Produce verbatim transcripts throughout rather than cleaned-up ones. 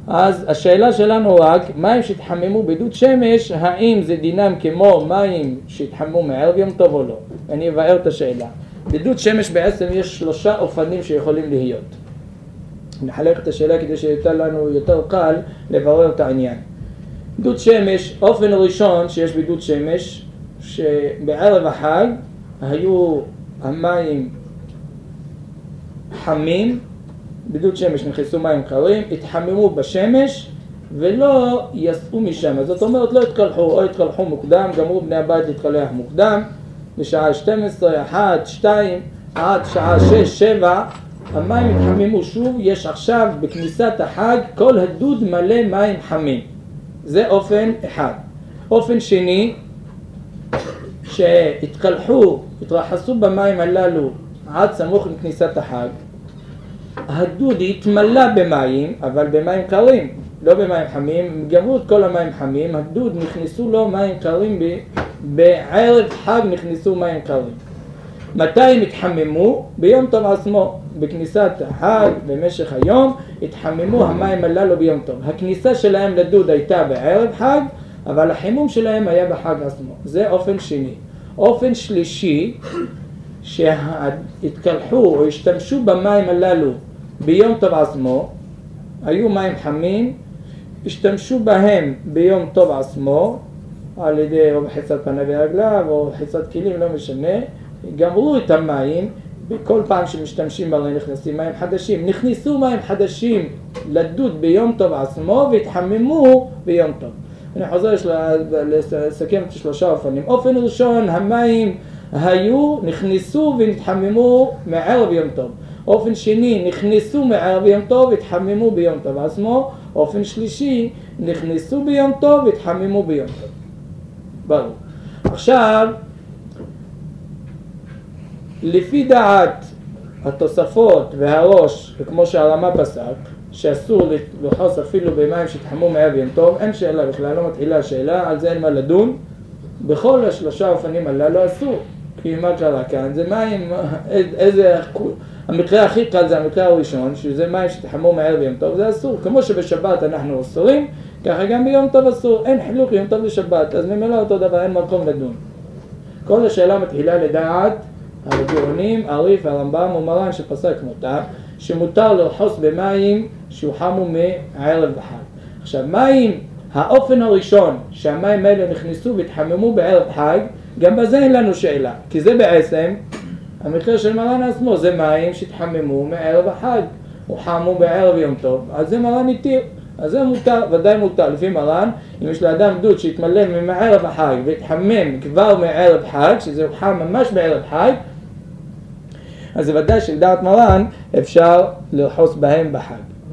אז השאלה שלנו רק, מים שהתחממו בדוד שמש, האם זה דינם כמו מים שהתחממו מערב יום טוב או לא? אני אבאר את השאלה. בדוד שמש בעצם יש שלושה אופנים שיכולים להיות. נחלק את השאלה כדי שיותר לנו יותר קל לברר את העניין. דוד שמש, אופן ראשון שיש בדוד שמש, שבערב החג היו המים חמים, בדוד שמש נכנסו מים קרים, התחממו בשמש ולא יסעו משם. זאת אומרת לא התקלחו, או התקלחו מוקדם, גמרו בני הבית להתקלח מוקדם, בשעה שתים עשרה, אחת, שתיים, עד שעה שש, שבע, המים התחממו שוב, יש עכשיו בכניסת החג כל הדוד מלא מים חמים. זה אופן אחד. אופן שני, שהתקלחו, התרחסו במים הללו עד סמוך לכניסת החג, הדוד התמלא במים, אבל במים קרים, לא במים חמים, גמרו את כל המים חמים, הדוד נכנסו לו מים קרים, ב... בערב חג נכנסו מים קרים. מתי הם התחממו? ביום טוב עצמו, בכניסת החג, במשך היום, התחממו המים הללו ביום טוב. הכניסה שלהם לדוד הייתה בערב חג, אבל החימום שלהם היה בחג עצמו. זה אופן שני. אופן שלישי, שהתקלחו או השתמשו במים הללו ביום טוב עצמו, היו מים חמים, השתמשו בהם ביום טוב עצמו, על ידי או בחיצת פניו ורגליו או בחיצת כלים, לא משנה, גמרו את המים, בכל פעם שמשתמשים בהם נכנסים מים חדשים, נכנסו מים חדשים לדוד ביום טוב עצמו והתחממו ביום טוב. אני חוזר לסכם את שלושה אופנים. אופן ראשון, המים היו, נכנסו והתחממו מערב יום טוב. אופן שני, נכנסו מערב יום טוב והתחממו ביום טוב עצמו. אופן שלישי, נכנסו ביום טוב והתחממו ביום טוב. ברור. עכשיו, לפי דעת התוספות והראש, וכמו שהרמה פסק, שאסור לחוס אפילו במים שהתחמו מערב יום טוב, אין שאלה בכלל, לא מתחילה השאלה, על זה אין מה לדון. בכל השלושה אופנים הללו אסור, כי מה קרה כאן? זה מים, איזה, המקרה הכי קל זה המקרה הראשון, שזה מים שהתחמו מערב יום טוב, זה אסור. כמו שבשבת אנחנו אסורים, ככה גם ביום טוב אסור, אין חילוק יום טוב לשבת, אז ממילא אותו דבר, אין מקום לדון. כל השאלה מתחילה לדעת הגאונים, הריף, הרמב"ם ומרן שפסק מותר, שמותר לרחוס במים שהוחמו מערב בחג. עכשיו, מים, האופן הראשון שהמים האלה נכנסו והתחממו בערב חג, גם בזה אין לנו שאלה, כי זה בעצם המקרה של מרן עצמו, זה מים שהתחממו מערב החג, הוחמו בערב יום טוב, אז זה מרן התיר, אז זה מותר, ודאי מותר, לפי מרן, אם יש לאדם דוד שהתמלא מערב החג והתחמם כבר מערב חג, שזה הוחם ממש בערב חג, אז זה ודאי שלדעת מרן אפשר לרחוס בהם בחג.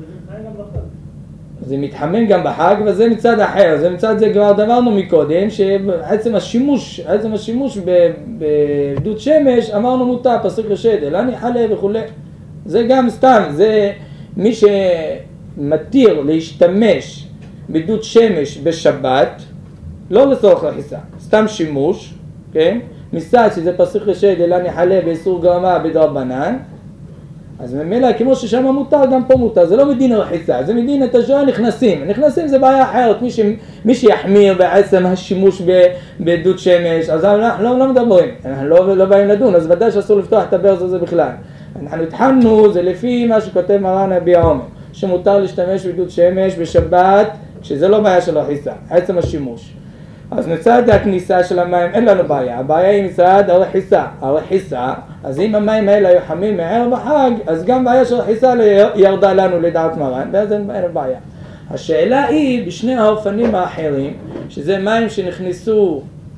זה מתחמם גם בחג, וזה מצד אחר, זה מצד זה כבר דברנו מקודם, שעצם השימוש, עצם השימוש בדוד שמש, אמרנו מותר, פסוק רשת, אלא נחלה וכו'. זה גם סתם, זה מי שמתיר להשתמש בדוד שמש בשבת, לא לצורך רחיסה, סתם שימוש, כן? מצד שזה פסוק רשת, אלא נחלה באיסור גרמה בדרבנן, אז ממילא כמו ששם מותר, גם פה מותר, זה לא מדין רחיצה, זה מדין את השעה נכנסים, נכנסים זה בעיה אחרת, מי, ש... מי שיחמיר בעצם השימוש בדוד שמש, אז אנחנו לא, לא מדברים, אנחנו לא, לא באים לדון, אז ודאי שאסור לפתוח את הברז הזה בכלל. אנחנו התחלנו, זה לפי מה שכותב מרן רבי עומר, שמותר להשתמש בדוד שמש בשבת, שזה לא בעיה של רחיצה, עצם השימוש. אז מצד הכניסה של המים אין לנו בעיה, הבעיה היא מצד הרחיסה, הרחיסה, אז אם המים האלה היו חמים מערב החג, אז גם בעיה של רחיסה ירדה לנו לדעת מרן, ואז אין בעיה. השאלה היא בשני האופנים האחרים, שזה מים שנכנסו,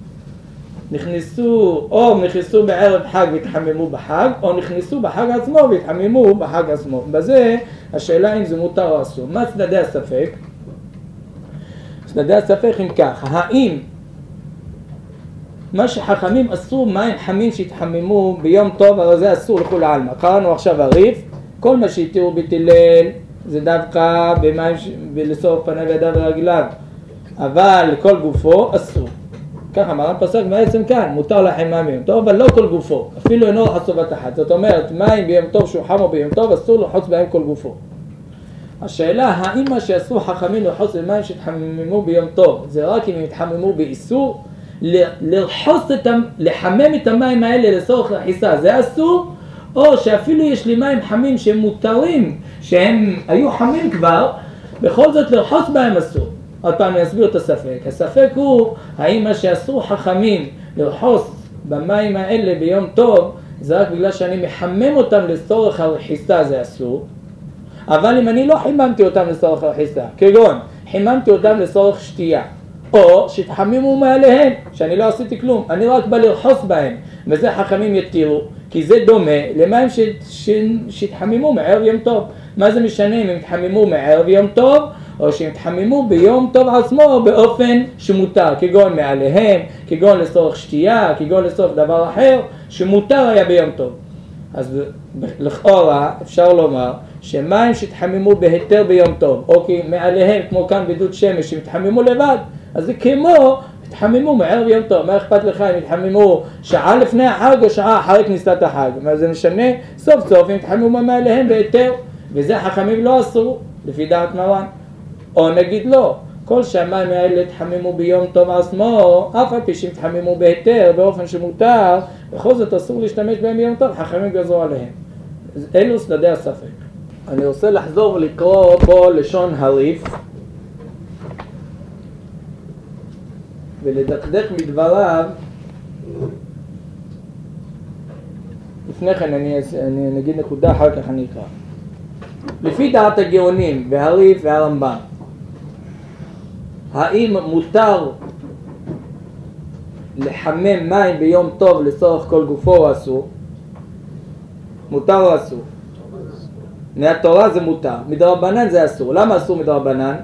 נכנסו, או נכנסו בערב חג והתחממו בחג, או נכנסו בחג עצמו והתחממו בחג עצמו. בזה השאלה אם זה מותר או אסור. מה צדדי הספק? צדדי הספק אם כך, האם מה שחכמים אסור מים חמים שהתחממו ביום טוב, הרי זה אסור לכול העלמא. קראנו עכשיו הריף, כל מה שהתירו בתילל זה דווקא במים לסוף פניו וידיו ורגליו, אבל כל גופו אסור. ככה מרן פסק בעצם כאן, מותר לחמם ביום טוב, אבל לא כל גופו, אפילו אינו רחצו בת אחת. זאת אומרת, מים ביום טוב שהוא חמו ביום טוב, אסור לחוץ בהם כל גופו. השאלה האם מה שעשו חכמים לרחוץ במים שהתחממו ביום טוב זה רק אם הם התחממו באיסור, לרחוץ את, לחמם את המים האלה לצורך רחיסה זה אסור, או שאפילו יש לי מים חמים שהם מותרים, שהם היו חמים כבר, בכל זאת לרחוץ בהם אסור. עוד פעם אני אסביר את הספק. הספק הוא האם מה שעשו חכמים לרחוץ במים האלה ביום טוב זה רק בגלל שאני מחמם אותם לצורך הרחיסה זה אסור, אבל אם אני לא חיממתי אותם לצורך הרחיסה, כגון חיממתי אותם לצורך שתייה, או שהתחממו מעליהם, שאני לא עשיתי כלום, אני רק בא לרחוץ בהם, וזה חכמים יתירו, כי זה דומה למים ש... ש... שהתחממו מערב יום טוב. מה זה משנה אם הם התחממו מערב יום טוב, או שהם התחממו ביום טוב עצמו באופן שמותר, כגון מעליהם, כגון לצורך שתייה, כגון לצורך דבר אחר, שמותר היה ביום טוב. אז לכאורה אפשר לומר שמים שהתחממו בהיתר ביום טוב, או כי מעליהם כמו כאן בדוד שמש שהתחממו לבד, אז זה כמו התחממו מערב יום טוב. מה אכפת לך אם התחממו שעה לפני החג או שעה אחרי כניסת החג? מה זה משנה? סוף סוף הם התחממו מעליהם בהיתר, וזה חכמים לא עשו לפי דעת מרן. או נגיד לא, כל שהמים האלה התחממו ביום טוב עצמו, אף על פי שהם התחממו בהיתר באופן שמותר, בכל זאת אסור להשתמש בהם ביום טוב, חכמים גזרו עליהם. אלו צדדי הספק. אני רוצה לחזור ולקרוא פה לשון הריף, ולדקדק מדבריו. לפני כן אני, אני נגיד נקודה, אחר כך אני אקרא. לפי דעת הגאונים והריף והרמב"ם, האם מותר לחמם מים ביום טוב לצורך כל גופו או אסור? מותר או אסור? מהתורה זה מותר, מדרבנן זה אסור. למה אסור מדרבנן?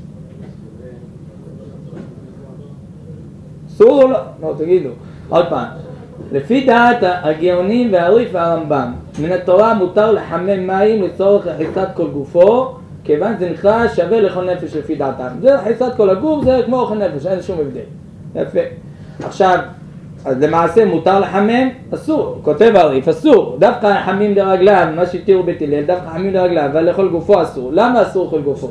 אסור או לא? לא, תגידו. עוד פעם. לפי דעת הגאונים והריף והרמב"ם, מן התורה מותר לחמם מים לצורך רחיצת כל גופו, כיוון זה נקרא שווה לכל נפש לפי דעתם. זה רחיצת כל הגוף, זה כמו אוכל נפש, אין שום הבדל. יפה. עכשיו, אז למעשה מותר לחמם? אסור. כותב הריף, אסור. דווקא חמים לרגליו, מה שהתירו בית הלל, דווקא חמים לרגליו, אבל לכל גופו אסור. למה אסור כל גופו?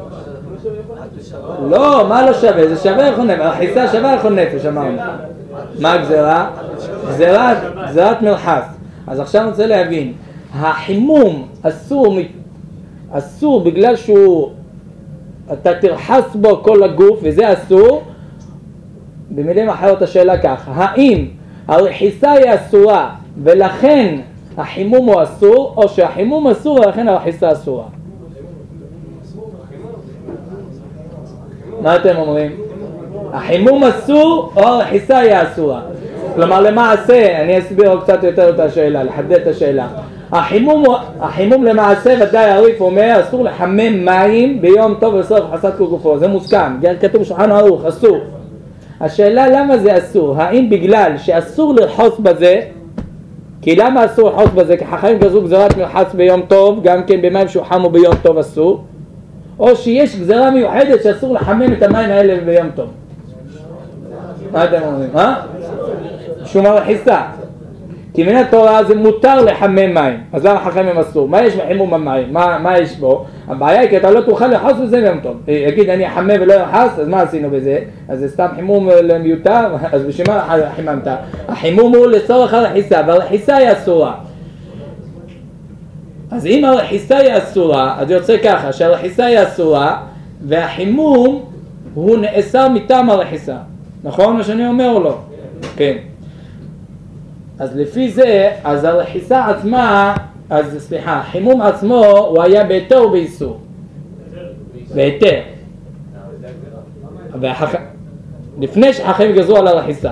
לא, מה לא שווה? זה שווה לכל נפש. הרחיצה שווה לכל נפש, אמרנו. מה הגזרה? גזרת, גזרת מרחץ. אז עכשיו אני רוצה להבין, החימום אסור, אסור בגלל שהוא, אתה תרחץ בו כל הגוף וזה אסור. במילים אחרות השאלה ככה, האם הרחיצה היא אסורה ולכן החימום הוא אסור, או שהחימום אסור ולכן הרחיצה אסורה? מה אתם אומרים? החימום אסור או הרחיצה היא אסורה? כלומר למעשה, אני אסביר קצת יותר את השאלה, לחדד את השאלה. החימום, החימום למעשה ודאי הריף אומר אסור לחמם מים ביום טוב לצורך רחיצת כל גופו, זה מוסכם, כתוב בשולחן ערוך, אסור. השאלה למה זה אסור? האם בגלל שאסור לרחוץ בזה? כי למה אסור לרחוץ בזה? כי חכמים גזרו גזרת מרחץ ביום טוב, גם כן במים שהוחמו ביום טוב אסור, או שיש גזרה מיוחדת שאסור לחמם את המים האלה ביום טוב? מה אתם אומרים? אה? שום הרחיצה. כי מן התורה זה מותר לחמם מים, אז למה חכמים אסור? מה יש בחימום המים? מה, מה יש בו? הבעיה היא כי אתה לא תוכל לרחוץ בזה ביום טוב. יגיד אני אחמם ולא ארחץ, אז מה עשינו בזה? אז זה סתם חימום מיותר, אז בשביל מה חיממת? החימום הוא לצורך הרחיצה, והרחיצה היא אסורה. אז אם הרחיצה היא אסורה, אז יוצא ככה, שהרחיצה היא אסורה, והחימום הוא נאסר מטעם הרחיצה. נכון מה שאני אומר או לא? כן. אז לפי זה, אז הרחיצה עצמה, אז סליחה, החימום עצמו הוא היה בהיתר או באיסור? בהיתר. והחכ... לפני שחכמים גזרו על הרחיצה.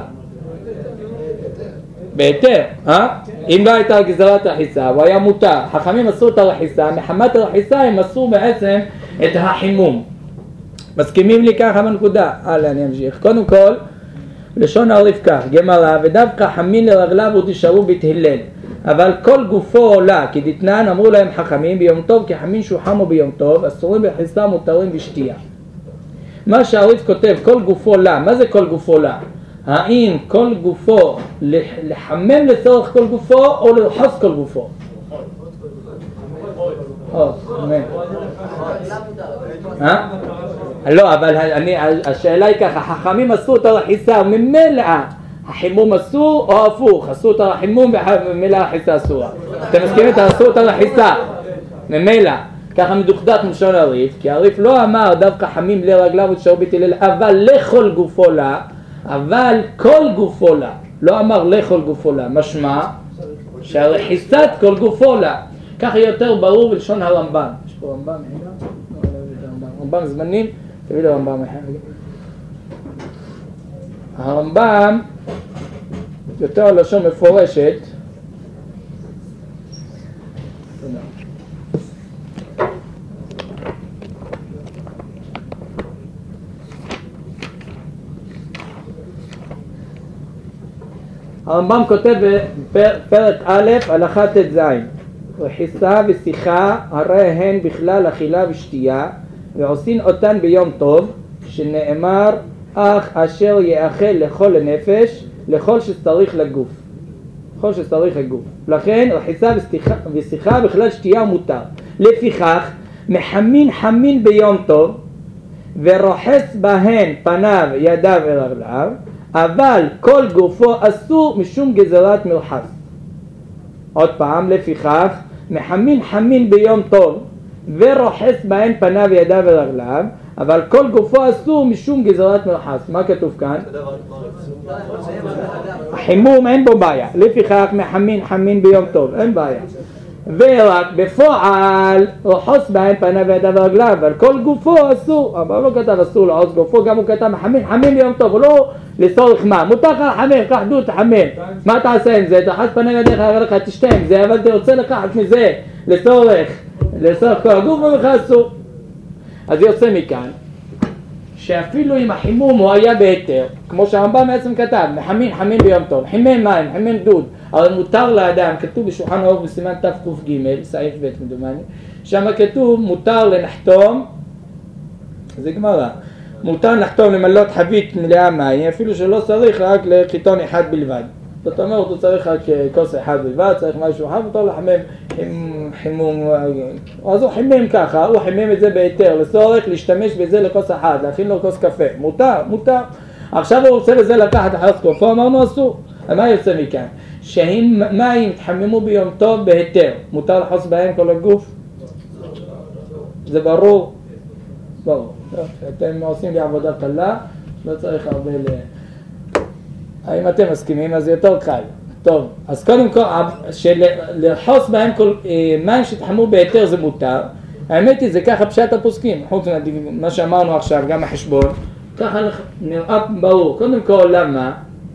בהיתר, אה? אם לא הייתה גזרת הרחיצה, הוא היה מותר. חכמים עשו את הרחיצה, מחמת הרחיצה הם עשו בעצם את החימום. מסכימים לי ככה בנקודה? הלאה, אני אמשיך. קודם כל, לשון הריף כך, גמרא, ודווקא חמין לרגליו ותשארו בית הלל, אבל כל גופו עולה, כי דתנן אמרו להם חכמים ביום טוב, כי חמין שוחמו ביום טוב, אסורים ברחיצה מותרים בשתייה. מה שהריף כותב, כל גופו עולה, מה זה כל גופו עולה? האם כל גופו לחמם לצורך כל גופו או לרחוץ כל גופו? או, אמן. אה? לא, אבל אני, השאלה היא ככה, חכמים עשו את הרחיסה, ממילא החימום אסור או הפוך, עשו את החימום וממילא הרחיסה אסורה. אתם מסכימים? עשו את הרחיסה, ממילא. ככה מדוכדך מלשון הריף, כי הריף לא אמר דווקא חמים לרגליו ותשארו בתהילל, אבל לכל גופו לה, אבל כל גופו לה, לא אמר לכל גופו לה, משמע שהרחיסת כל גופו לה, ככה יותר ברור בלשון הרמב"ם. יש פה רמב"ם, רמב"ם זמנים, תביא לי רמב"ם אחר. הרמב"ם יותר לשון מפורשת, הרמב"ם כותב בפרק א' הלכה ט"ז, רחיסה ושיחה הרי הן בכלל אכילה ושתייה ועושים אותן ביום טוב, שנאמר אך אשר יאכל לכל הנפש לכל שצריך לגוף, לכל שצריך לגוף. לכן רחיסה ושיחה, ושיחה בכלל שתייה מותר. לפיכך מחמין חמין ביום טוב ורוחץ בהן פניו ידיו ורגליו, אבל כל גופו אסור משום גזרת מרחץ. עוד פעם, לפיכך מחמין חמין ביום טוב ורוחץ בהן פניו ידיו ורגליו, אבל כל גופו אסור משום גזרת מרחץ. מה כתוב כאן? החימום אין בו בעיה, לפיכך מחמין חמין ביום טוב, אין בעיה. ורק בפועל רוחץ בהן פניו וידיו ורגליו, אבל כל גופו אסור. אבל לא כתב אסור לעוץ גופו, גם הוא כתב מחמין חמין ביום טוב, הוא לא לצורך מה? מותר לך לחמם, קח דוד תחמם. מה תעשה עם זה? תחת פניו ידיך, הרי לך תשתה עם זה, אבל אתה רוצה לקחת מזה לצורך, לצורך כל הגוף ובך אסור. אז יוצא מכאן שאפילו אם החימום הוא היה בהיתר, כמו שהרמב"ם בעצם כתב, מחמין חמין ביום טוב, חימם מים, חימם דוד, אבל מותר לאדם, כתוב בשולחן ערוך בסימן תק"ג, סעיף ב' מדומני, שם כתוב מותר לנחתום, זה גמרא, מותר לחתום למלות חבית מלאה מים, אפילו שלא צריך רק לחיתון אחד בלבד. זאת אומרת, הוא צריך רק כוס אחד בלבד, צריך משהו אחד, מותר לחמם חימום, אז הוא חימם ככה, הוא חימם את זה בהיתר, לצורך להשתמש בזה לכוס אחד, להכין לו כוס קפה, מותר, מותר. עכשיו הוא רוצה לזה לקחת אחת קופה, אמרנו אסור. מה יוצא מכאן? שאם מים תחממו ביום טוב בהיתר, מותר לחוס בהם כל הגוף? זה ברור? ברור. אתם עושים לי עבודה קלה, לא צריך הרבה ל... האם אתם מסכימים? אז זה יותר קל. טוב, אז קודם כל, שלחוס בהם כל מים שתחמו בהיתר זה מותר. האמת היא, זה ככה פשט הפוסקים. חוץ מה שאמרנו עכשיו, גם החשבון. ככה נראה ברור. קודם כל, למה?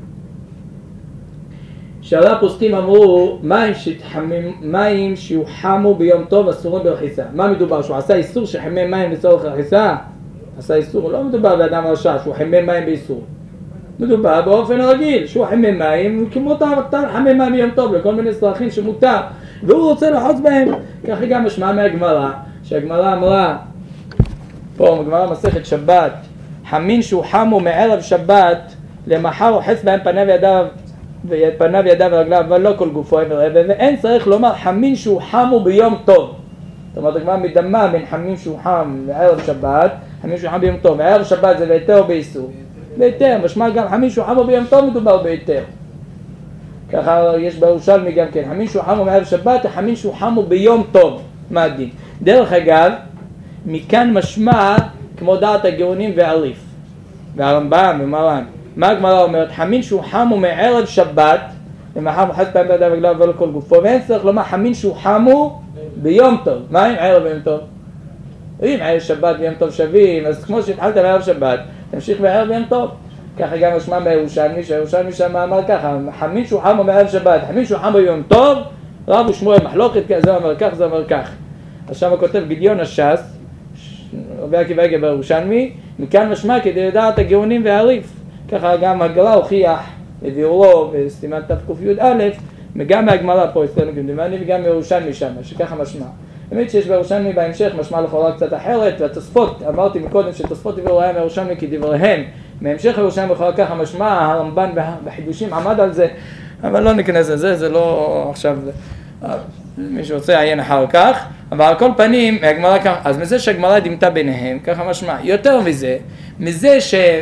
שערי הפוסקים אמרו, מים שתחמים, מים שיוחמו ביום טוב אסורים ברחיסה. מה מדובר? שהוא עשה איסור שחימם מים לצורך רחיסה? עשה איסור. לא מדובר באדם רשע, שהוא חימם מים באיסור. מדובר באופן רגיל, שהוא חימם מים, כמו אתה חמם מים ביום טוב, לכל מיני צרכים שמותר, והוא רוצה לחוץ בהם. ככה גם משמע מהגמרא, שהגמרא אמרה, פה בגמרא מסכת שבת, חמין שהוא חמו מערב שבת, למחר רוחץ בהם פניו ידיו, ופניו ידיו ורגליו, אבל לא כל גופו עבר עבר, ואין צריך לומר חמין שהוא חמו ביום טוב. זאת אומרת, הגמרא מדמה בין חמין שהוא חם מערב שבת, חמין שהוא חם ביום טוב, מערב שבת זה בהיתר או באיסור? בהיתר, משמע גם חמין שהוא חמו ביום טוב מדובר בהיתר. ככה יש בירושלמי גם כן, חמין שהוא חמו מערב שבת, חמין שהוא חמו ביום טוב. מה הדין? דרך אגב, מכאן משמע כמו דעת הגאונים והריף, והרמב"ם ומרן. מה הגמרא אומרת? חמין שהוא חמו מערב שבת, למחר מחץ פעם בידיו ורגליו ולא כל גופו, ואין צריך לומר חמין שהוא חמו ביום טוב. מה עם ערב ביום טוב? אם ערב שבת ביום טוב שווים, אז כמו שהתחלת בערב שבת, תמשיך בערב ביום טוב. ככה גם משמע בירושלמי, שהירושלמי שם אמר ככה, חמין שהוא חמו בערב שבת, חמין שהוא חמו ביום טוב, רב ושמואל מחלוקת, זה אומר כך, זה אומר כך. אז שם כותב גדיון הש"ס, רבי עקיבא איגר בירושלמי, מכאן משמע כדי לדעת הגאונים והריף. ככה גם הגמרא הוכיח לביאורו בסימן תק"א, וגם מהגמרא פה אצלנו כמדומני, וגם מירושלמי שם, שככה משמע. באמת שיש בירושלמי בהמשך משמע לכאורה קצת אחרת, והתוספות, אמרתי מקודם שתוספות דברי היה מירושלמי כדבריהם, מהמשך ירושלמי לכאורה ככה משמע, הרמב"ן בחידושים עמד על זה, אבל לא ניכנס לזה, זה לא עכשיו... מי שרוצה לעיין אחר כך, אבל על כל פנים, הגמרא כך, אז מזה שהגמרא דימתה ביניהם, ככה משמע, יותר מזה, מזה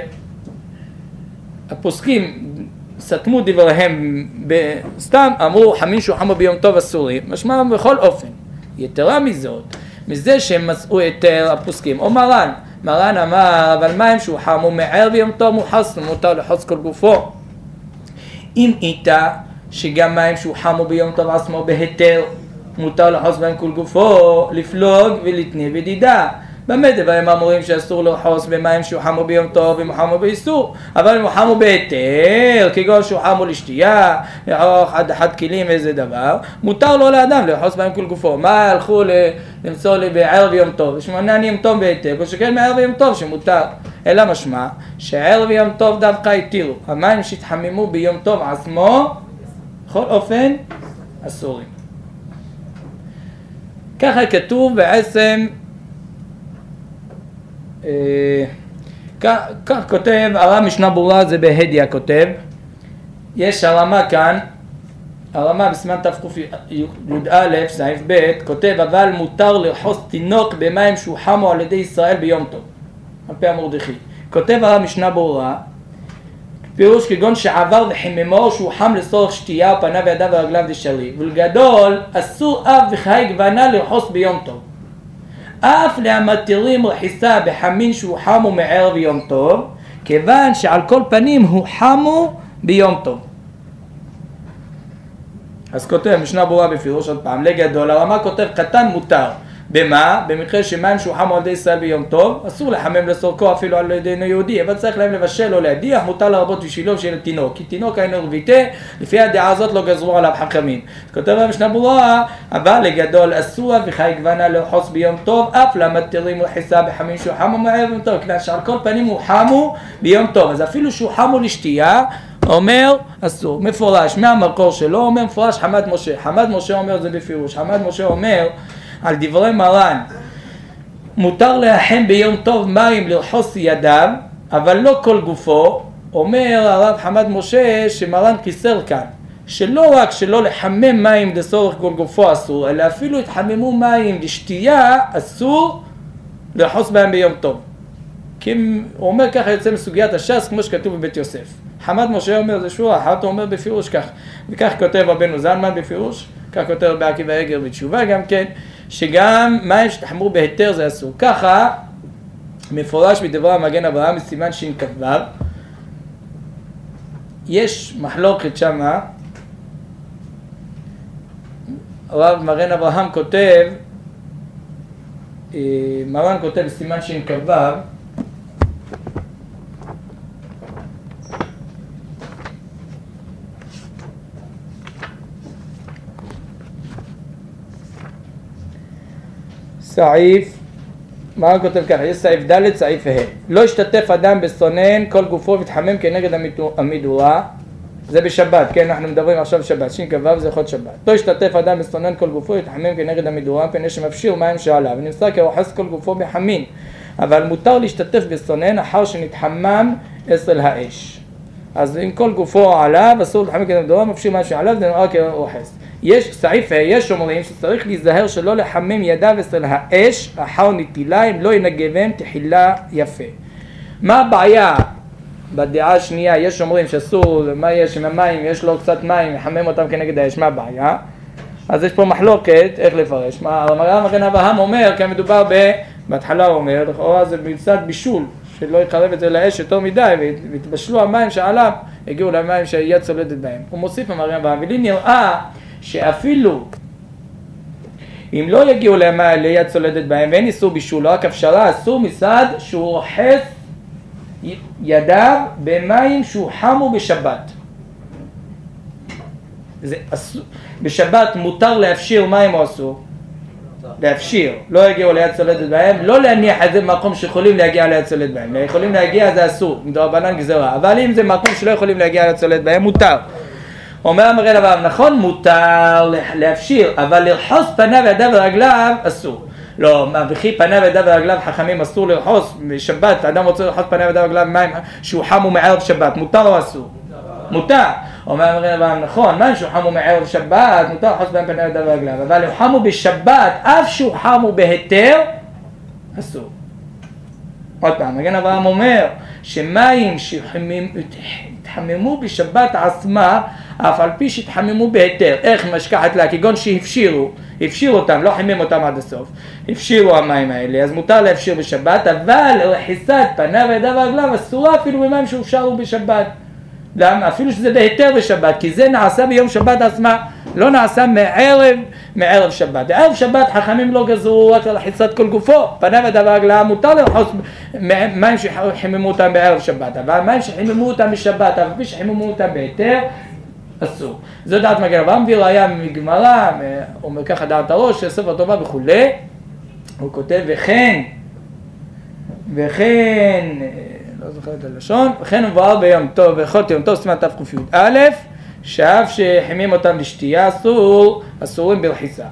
שהפוסקים סתמו דבריהם בסתם, אמרו חמין שהוחמו ביום טוב אסורים, משמע בכל אופן. יתרה מזאת, מזה שהם מצאו היתר הפוסקים, או מרן, מרן אמר, אבל מים שהוחמו מערב ביום טוב מוחס, מותר לחוץ כל גופו. אם איתה, שגם מים שהוחמו ביום טוב עצמו בהיתר, מותר לחוץ בהם כל גופו, לפלוג ולתני בדידה. באמת דברים אמורים שאסור לרחוץ במים שהוחמו ביום טוב ומוחמו באיסור, אבל אם הוחמו בהיתר, כגון שהוחמו לשתייה, לרחוץ עד אחד כלים איזה דבר, מותר לו לאדם לרחוץ בהם כל גופו. מה הלכו למצוא לי בערב יום טוב? שמעניין יום טוב בהיתר, כל שכן מערב יום טוב שמותר. אלא משמע שערב יום טוב דווקא התירו, המים שהתחממו ביום טוב עצמו, בכל אופן אסורים. ככה כתוב בעצם, כך כותב הרב משנה ברורה, זה בהדיה כותב, יש הרמה כאן, הרמה בסימן תק"א סעיף ב' כותב, אבל מותר לרחוץ תינוק במים שהוחמו על ידי ישראל ביום טוב, על פי המרדכי. כותב הרב משנה ברורה, פירוש כגון שעבר וחיממו שהוא חם לצורך שתייה ופניו וידיו ורגליו דשרי, ולגדול אסור אף וחיי גוונה לרחוץ ביום טוב, אף להמתירים רחיסה בחמין שהוא חמו מערב יום טוב, כיוון שעל כל פנים הוא חמו ביום טוב. אז כותב משנה ברורה בפירוש עוד פעם, לגדול הרמה כותב קטן מותר. במה? במקרה שמים שהוא חמו על ידי ישראל ביום טוב, אסור לחמם לסורכו אפילו על ידי יהודי, אבל צריך להם לבשל או להדיח, מותר לרבות בשבילו של תינוק, כי תינוק אינו רביתה, לפי הדעה הזאת לא גזרו עליו חכמים. כותב המשנה ברורה, אבל לגדול אסור וחי גוונה לרחוץ ביום טוב, אף למתירים רחיסה בחמין שהוא חמו מערב ביום טוב, כיוון שעל כל פנים הוא חמו ביום טוב, אז אפילו שהוא חמו לשתייה, אומר אסור, מפורש, מהמקור שלו אומר מפורש חמד משה, חמד משה אומר זה בפירוש, חמד משה אומר על דברי מרן, מותר להחם ביום טוב מים לרחוץ ידיו, אבל לא כל גופו. אומר הרב חמד משה שמרן קיסר כאן, שלא רק שלא לחמם מים לצורך כל גופו אסור, אלא אפילו התחממו מים לשתייה אסור לרחוץ בהם ביום טוב. כי הוא אומר ככה יוצא מסוגיית הש"ס כמו שכתוב בבית יוסף. חמד משה אומר זה שורה אחת, הוא אומר בפירוש כך, וכך כותב רבנו זלמן בפירוש, כך כותב רבי עקיבא אגר בתשובה גם כן, שגם מים שתחמרו בהיתר זה אסור. ככה מפורש בדברי המגן אברהם בסימן שכ"ו, יש מחלוקת שמה, הרב מגן אברהם כותב, מרן כותב בסימן שכ"ו, סעיף, מה הוא כותב ככה? יש סעיף ד' סעיף ה', לא השתתף אדם בסונן כל גופו והתחמם כנגד המדורה, זה בשבת, כן, אנחנו מדברים עכשיו שבת, שכ"ו זה יכול להיות שבת. לא השתתף אדם בסונן כל גופו והתחמם כנגד המדורה, פני שמפשיר מים שעליו, ונמסר כרוחס כל גופו בחמין, אבל מותר להשתתף בסונן אחר שנתחמם אצל האש. אז אם כל גופו עליו, אסור להתחמם כנגד המדורה, מפשיר מים שעליו, זה נראה כרוחס. יש סעיף, יש אומרים שצריך להיזהר שלא לחמם ידיו אצל האש אחר נטילה, אם לא ינגבם תחילה יפה. מה הבעיה? בדעה השנייה יש אומרים שאסור, מה יש עם המים, יש לו קצת מים, לחמם אותם כנגד האש, מה הבעיה? אז יש פה מחלוקת, איך לפרש? מה, הרב מגן אברהם אומר, כי מדובר ב... בהתחלה הוא אומר, לכאורה זה מצד בישול, שלא יקרב את זה לאש יותר מדי, והתבשלו המים שעליו, הגיעו למים שהיד צולדת בהם. הוא מוסיף המגן אברהם, ולי נראה שאפילו אם לא יגיעו ליד צולדת בהם ואין איסור בישול, רק הפשרה, אסור מצד שהוא רוחץ ידיו במים שהוא חמו בשבת. זה אסור. בשבת מותר להפשיר מים או אסור? להפשיר. לא יגיעו ליד צולדת בהם, לא להניח את זה במקום שיכולים להגיע ליד צולדת בהם. יכולים להגיע זה אסור, מדרבנן גזרה. אבל אם זה מקום שלא יכולים להגיע ליד צולדת בהם, מותר. אומר המגן אברהם, נכון, מותר להפשיר, אבל לרחוץ פניו וידיו ורגליו אסור. לא, וכי פניו וידיו ורגליו חכמים אסור לרחוץ בשבת, אדם רוצה לרחוץ פניו וידיו ורגליו מים שהוא חם ומערב שבת, מותר או אסור? מותר. אומר מגן אברהם נכון, מים שוחמו מערב שבת, מותר לחוס בהם פני ידיו ורגליו, אבל אם חמו בשבת, אף שהוא חמו בהיתר, אסור. עוד פעם, מגן אברהם אומר שמים שהתחממו בשבת עצמה, אף על פי שהתחממו בהיתר, איך משכחת לה, כגון שהפשירו, הפשירו אותם, לא חימם אותם עד הסוף, הפשירו המים האלה, אז מותר להפשיר בשבת, אבל רחיסת פניו וידיו ורגליו אסורה אפילו במים שהופשרו בשבת. למה? אפילו שזה בהיתר בשבת, כי זה נעשה ביום שבת עצמה, לא נעשה מערב, מערב שבת. בערב שבת חכמים לא גזרו רק על רחיסת כל גופו, פניו וידיו ורגליו מותר לרחוץ מים שחיממו אותם בערב שבת, אבל מים שחיממו אותם בשבת, אבל פי שחיממו אותם בהיתר, אסור. זו דעת מגן אברהם, וראיה מגמרא, הוא אומר ככה דעת הראש, ספר טובה וכולי, הוא כותב וכן, וכן, לא זוכר את הלשון, וכן הוא מבואר ביום טוב, ואכות יום טוב סימן תק"י, שאף שחימים אותם לשתייה אסור, אסורים ברחיסה.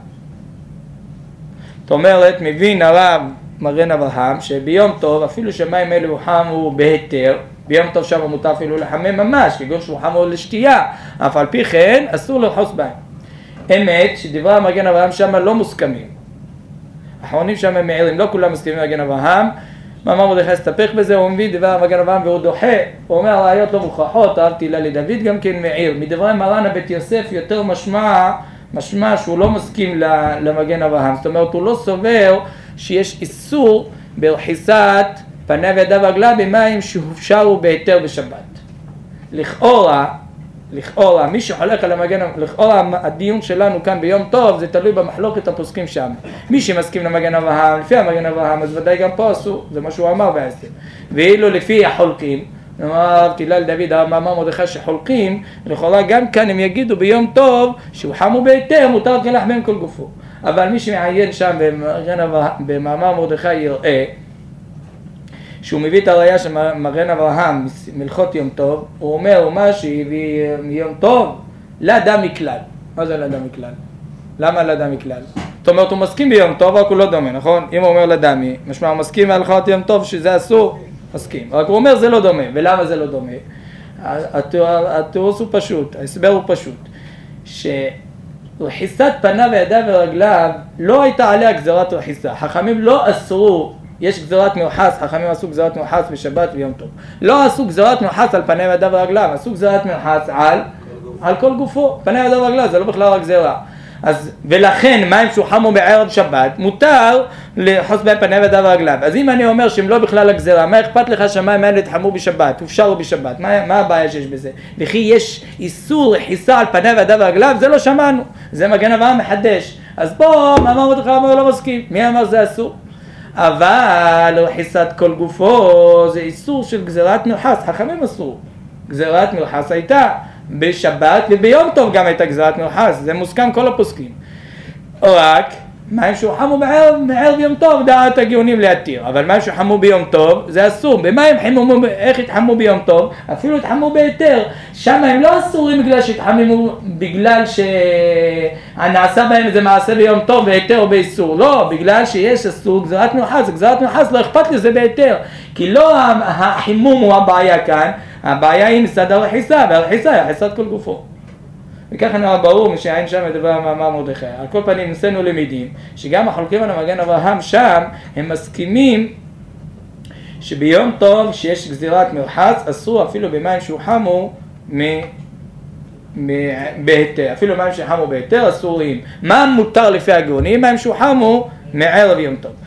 זאת אומרת, מבין הרב מגן אברהם, שביום טוב, אפילו שמים אלו חמו בהיתר, ביום טוב שם מותר אפילו לחמם ממש, כגון שהוא חמו לשתייה, אף על פי כן אסור לרחוץ בהם. אמת שדברי המגן אברהם שם לא מוסכמים. האחרונים שם הם מעירים, לא כולם מסכימים מגן אברהם. מאמר מרדכי הסתפק בזה, הוא מביא דברי המגן אברהם והוא דוחה. הוא אומר הראיות לא מוכרחות, הרב תהילה לדוד גם כן מעיר. מדברי מרן הבית יוסף יותר משמע, משמע שהוא לא מסכים למגן אברהם. זאת אומרת הוא לא סובר שיש איסור ברחיסת פניו וידיו ורגליו במים שהופשרו בהיתר בשבת. לכאורה, לכאורה, מי שחולק על המגן, לכאורה הדיון שלנו כאן ביום טוב זה תלוי במחלוקת הפוסקים שם. מי שמסכים למגן אברהם, לפי המגן אברהם, אז ודאי גם פה אסור, זה מה שהוא אמר בעצם. ואילו לפי החולקים, אמר תהילה לדוד, מאמר מרדכי שחולקים, לכאורה גם כאן הם יגידו ביום טוב שהוא חמו בהיתר, מותר כן לחמם כל גופו. אבל מי שמעיין שם במאמר מרדכי יראה, שהוא מביא את הראייה של מגן אברהם מלכות יום טוב, הוא אומר, הוא מה שהביא מיום טוב, לא דם מכלל. מה זה לא דם מכלל? למה לא דם מכלל? זאת אומרת, הוא מסכים ביום טוב, רק הוא לא דומה, נכון? אם הוא אומר לדמי, משמע הוא מסכים מהלכות יום טוב שזה אסור, מסכים. רק הוא אומר זה לא דומה, ולמה זה לא דומה? התירוץ הוא פשוט, ההסבר הוא פשוט, שרחיסת פניו וידיו ורגליו לא הייתה עליה גזירת רחיסה. חכמים לא אסרו, יש גזירת מיוחס, חכמים עשו גזירת מיוחס בשבת ויום טוב. לא עשו גזירת מיוחס על פניו וידיו ורגליו, עשו גזירת מיוחס על, על כל גופו. פניו וידיו ורגליו, זה לא בכלל רק גזירה. אז, ולכן מים שוחמו בערב שבת, מותר לחוס בהם פניו וידיו ורגליו. אז אם אני אומר שהם לא בכלל הגזירה, מה אכפת לך שהמים האלה יתחמו בשבת, הופשרו בשבת? מה, מה הבעיה שיש בזה? וכי יש איסור רחיסה על פניו וידיו ורגליו, זה לא שמענו. זה מגן אברהם מחדש. אז פה, מאמר מרדכי אומר לא מסכים. מי אמר זה אסור? אבל רחיסת כל גופו זה איסור של גזירת מיוחס, חכמים אסור. גזירת מיוחס הייתה בשבת וביום טוב גם הייתה גזירת מיוחס, זה מוסכם כל הפוסקים. רק מים שוחמו בערב, בערב יום טוב דעת הגאונים להתיר, אבל מים שוחמו ביום טוב זה אסור. במים חיממו, איך התחמו ביום טוב? אפילו התחמו בהיתר, שם הם לא אסורים בגלל שהתחממו, בגלל שנעשה בהם איזה מעשה ביום טוב בהיתר או באיסור, לא, בגלל שיש אסור גזירת מיוחס, גזירת מיוחס לא אכפת לזה בהיתר, כי לא החימום הוא הבעיה כאן, הבעיה היא מצד הרחיסה, והרחיסה היא רחיסת כל גופו. וככה נראה ברור משעין שם מדבר המאמר מרדכי. על כל פנים ניסינו למדים שגם החולקים על המגן אברהם שם הם מסכימים שביום טוב שיש גזירת מרחץ אסור אפילו במים שוחמו בהיתר, אפילו מים שוחמו בהיתר אסורים. מה מותר לפי הגאונים? מים שוחמו מערב יום טוב.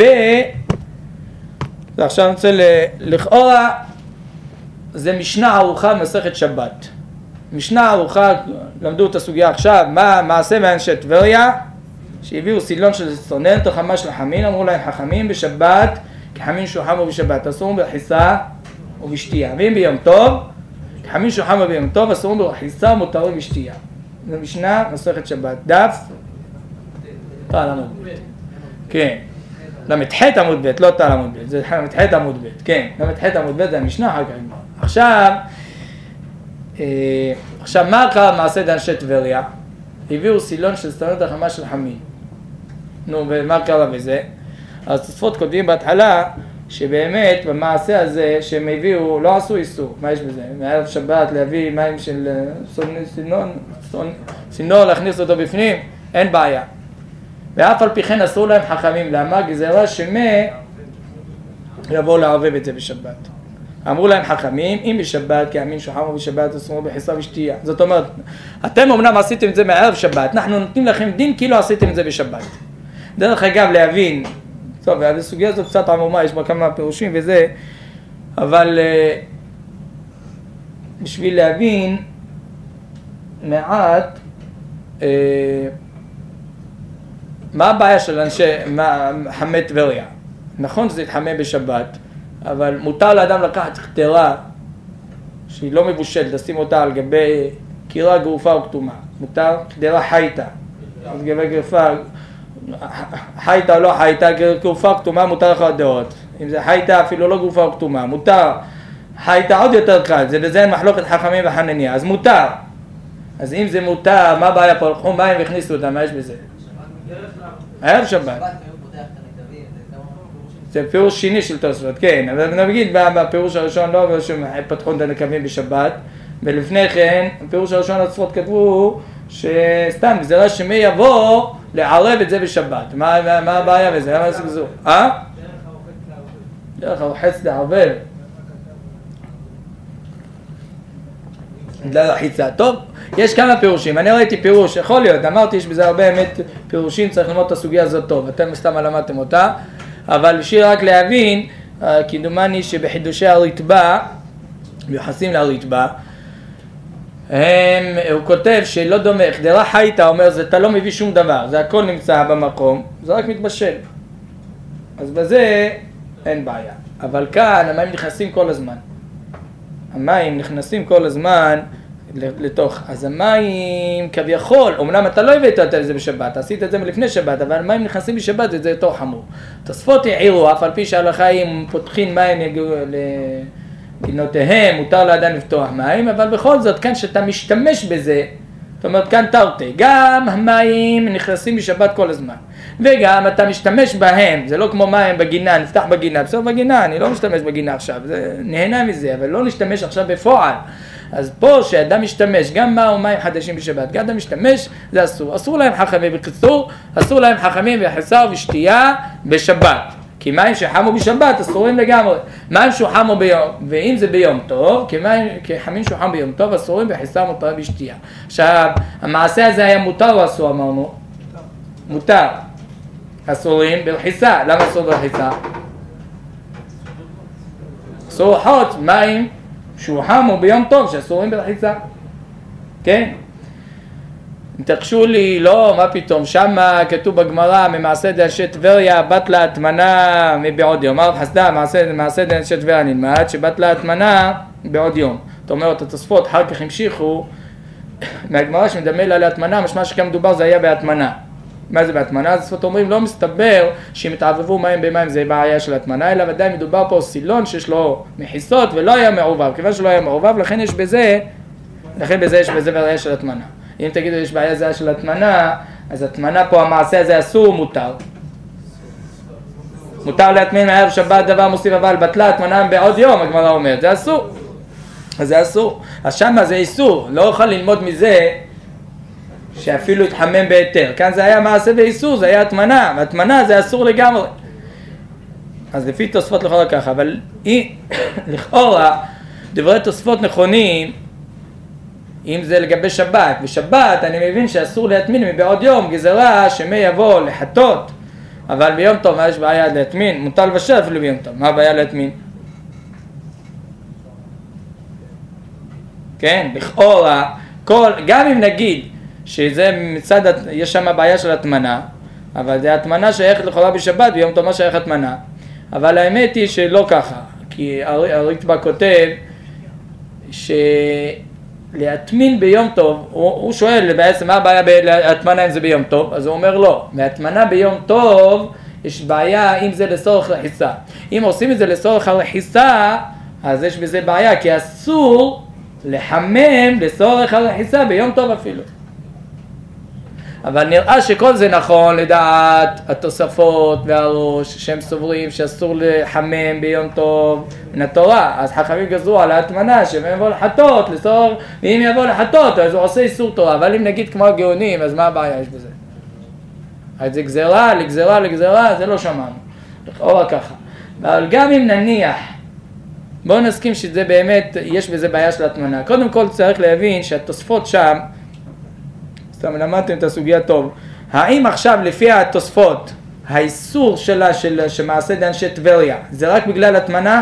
ועכשיו אני רוצה לכאורה זה משנה ארוכה מסכת שבת. משנה ארוכה, למדו את הסוגיה עכשיו, מה מעשה מאנשי טבריה, שהביאו סילון של סונן, תחמה של חמין, אמרו להם חכמים בשבת, כי חמין שוחמו בשבת, אסורים ברחיסה ובשתייה. ואם ביום טוב, כי חמין שוחמו ביום טוב, אסורים ברחיסה ומותרים בשתייה. זו משנה מסכת שבת. דף? תל עמוד ב'. כן. למתחת עמוד ב', לא תל עמוד ב', זה למתחת עמוד ב', כן. למתחת עמוד ב' זה המשנה אחר כך. עכשיו, עכשיו מה קרה מעשה דאנשי טבריה? הביאו סילון של סתנות החמה של חמין. נו, ומה קרה בזה? אז תוספות כותבים בהתחלה, שבאמת במעשה הזה שהם הביאו, לא עשו איסור, מה יש בזה? מערב שבת להביא מים של סינון, סינור להכניס אותו בפנים, אין בעיה. ואף על פי כן אסור להם חכמים, למה? גזירה שמה יבואו לערבב את זה בשבת. אמרו להם חכמים, אם בשבת, כי אמין שוחמו בשבת, אסור בחיסה ושתייה. זאת אומרת, אתם אמנם עשיתם את זה מערב שבת, אנחנו נותנים לכם דין כאילו עשיתם את זה בשבת. דרך אגב להבין, טוב, הסוגיה הזאת קצת עמומה, יש בה כמה פירושים וזה, אבל uh, בשביל להבין מעט, uh, מה הבעיה של אנשי חמי טבריה? נכון שזה יתחמם בשבת, אבל מותר לאדם לקחת קטרה שהיא לא מבושלת, לשים אותה על גבי קירה גרופה או כתומה. מותר קטרה חייתה, על גבי גרופה, חייתה או לא חייתה, גרופה או כתומה מותר לך דעות. אם זה חייתה אפילו לא גרופה או כתומה, מותר. חייתה עוד יותר קל, זה בזה אין מחלוקת חכמים וחנניה, אז מותר. אז אם זה מותר, מה הבעיה פה? לקחו מים והכניסו אותם, מה יש בזה? ערב שבת. זה פירוש שני של תוספות, כן, אבל נגיד בפירוש הראשון לא פתחו את הנקבים בשבת, ולפני כן, בפירוש הראשון התוספות כתבו שסתם גזירה שמי יבוא לערב את זה בשבת. מה הבעיה בזה? למה זה גזור? אה? דרך הרוחץ לערבב. בגלל החיצה. טוב, יש כמה פירושים, אני ראיתי פירוש, יכול להיות, אמרתי שבזה הרבה אמת פירושים, צריך ללמוד את הסוגיה הזאת טוב, אתם סתם למדתם אותה, אבל בשביל רק להבין, כי דומני שבחידושי הרתב"א, ביוחסים לרתב"א, הם, הוא כותב שלא דומה, חדרה חייתה, אומר, זה אתה לא מביא שום דבר, זה הכל נמצא במקום, זה רק מתבשל. אז בזה אין בעיה, אבל כאן המים נכנסים כל הזמן. המים נכנסים כל הזמן לתוך, אז המים כביכול, אמנם אתה לא הבאת את זה בשבת, עשית את זה מלפני שבת, אבל המים נכנסים בשבת וזה יותר חמור. תוספות העירו, אף על פי שההלכה אם פותחים מים לגינותיהם, מותר לאדם לפתוח מים, אבל בכל זאת, כאן שאתה משתמש בזה, זאת אומרת כאן תרתי, גם המים נכנסים בשבת כל הזמן, וגם אתה משתמש בהם, זה לא כמו מים בגינה, נפתח בגינה, בסוף בגינה, אני לא משתמש בגינה עכשיו, זה נהנה מזה, אבל לא נשתמש עכשיו בפועל. אז פה שאדם משתמש, גם מה או מים חדשים בשבת, גם אדם משתמש, זה אסור. אסור להם חכמים בקיצור, אסור להם חכמים וחיסה ושתייה בשבת. כי מים שחמו בשבת אסורים לגמרי. מים שוחמו ביום, ואם זה ביום טוב, כי מים, כי חמים שוחם ביום טוב, אסורים וחיסה מותר בשתייה. עכשיו, המעשה הזה היה מותר או אסור אמרנו? מותר. אסורים ברחיסה. למה אסור ברחיסה? אסור חוץ מים שוחמו ביום טוב שאסורים ברחיסה. כן? אם תחשו לי, לא, מה פתאום, שמה כתוב בגמרא, ממעשה דאנשי טבריה, בטלה הטמנה מבעוד יום. אמר חסדה, מעשה, מעשה דאנשי טבריה נלמד, שבטלה הטמנה בעוד יום. זאת אומרת, התוספות אחר כך המשיכו, מהגמרא שמדמה לה להטמנה, משמע שכם מדובר זה היה בהטמנה. מה זה בהטמנה? אז התוספות אומרים, לא מסתבר שאם התערבבו מים במים זה בעיה של הטמנה, אלא ודאי מדובר פה סילון שיש לו מחיסות ולא היה מעורבב. כיוון שלא היה מעורבב, לכן יש בזה, לכן בזה יש בזה בעיה של הטמנה. אם תגידו יש בעיה זה של הטמנה, אז הטמנה פה המעשה הזה אסור מותר. מותר להטמין מערב שבת דבר מוסיף אבל בטלה הטמנה בעוד יום, הגמרא אומרת, זה אסור. אז זה אסור. אז שמה זה איסור, לא יכול ללמוד מזה שאפילו התחמם בהיתר. כאן זה היה מעשה ואיסור, זה היה הטמנה, והטמנה זה אסור לגמרי. אז לפי תוספות לכל ככה, אבל היא, לכאורה, דברי תוספות נכונים, אם זה לגבי שבת, בשבת אני מבין שאסור להטמין מבעוד יום, גזרה שמי יבוא לחטות, אבל ביום טוב מה יש בעיה להטמין? מותר לבשל אפילו ביום טוב, מה הבעיה להטמין? כן, לכאורה, כל, גם אם נגיד שזה מצד, יש שם בעיה של הטמנה, אבל זה הטמנה שייכת לכאורה בשבת, ביום טוב מה שייך הטמנה, אבל האמת היא שלא ככה, כי הרתב"א כותב ש... להטמין ביום טוב, הוא, הוא שואל בעצם מה הבעיה בהטמנה אם זה ביום טוב, אז הוא אומר לא, מהטמנה ביום טוב יש בעיה אם זה לצורך רחיסה. אם עושים את זה לצורך הרחיסה, אז יש בזה בעיה, כי אסור לחמם לצורך הרחיסה ביום טוב אפילו. אבל נראה שכל זה נכון לדעת התוספות והראש שהם סוברים שאסור לחמם ביום טוב מן התורה. אז חכמים גזרו על ההטמנה שאם יבוא לחטות, לסור, ואם יבוא לחטות אז הוא עושה איסור תורה. אבל אם נגיד כמו הגאונים, אז מה הבעיה יש בזה? אז זה גזרה, לגזרה, לגזרה, זה לא שמענו. לכאורה ככה. אבל גם אם נניח, בואו נסכים שזה באמת, יש בזה בעיה של הטמנה. קודם כל צריך להבין שהתוספות שם, סתם למדתם את הסוגיה טוב, האם עכשיו לפי התוספות, האיסור שלה של שמעשה דאנשי טבריה, זה רק בגלל הטמנה?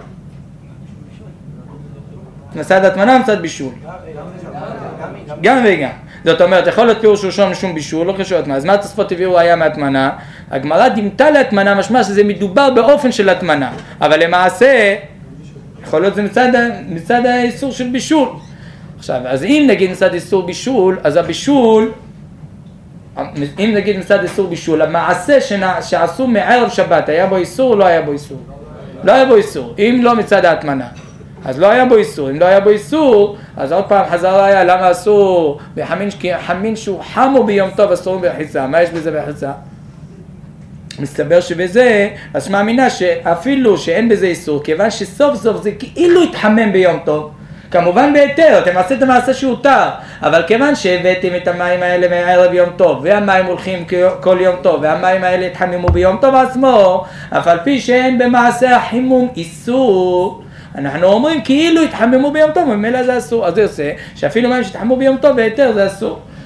מצד הטמנה או מצד בישול? גם וגם. זאת אומרת, יכול להיות פירוש ראשון משום בישול, לא חשוב הטמנה. אז מה התוספות הביאו היה מהטמנה? הגמרא דימתה להטמנה, משמע שזה מדובר באופן של הטמנה. אבל למעשה, יכול להיות זה מצד, מצד האיסור של בישול. עכשיו, אז אם נגיד מצד איסור בישול, אז הבישול, אם נגיד מצד איסור בישול, המעשה שנע, שעשו מערב שבת, היה בו איסור או לא היה בו איסור? לא היה בו איסור, אם לא מצד ההטמנה. אז לא היה בו איסור, אם לא היה בו איסור, אז עוד פעם חזרה היה, למה אסור? בחמין, כי חמין שהוא חמו ביום טוב אסור ברחיצה, מה יש בזה ברחיצה? מסתבר שבזה, אז מאמינה שאפילו שאין בזה איסור, כיוון שסוף סוף זה כאילו התחמם ביום טוב, כמובן בהיתר, אתם עשיתם מעשה שהותר, אבל כיוון שהבאתם את המים האלה מערב יום טוב, והמים הולכים כל יום טוב, והמים האלה התחממו ביום טוב עצמו, אף על פי שאין במעשה החימום איסור, אנחנו אומרים כאילו התחממו ביום טוב, וממילא זה אסור. אז זה עושה שאפילו מים שהתחממו ביום טוב בהיתר זה אסור.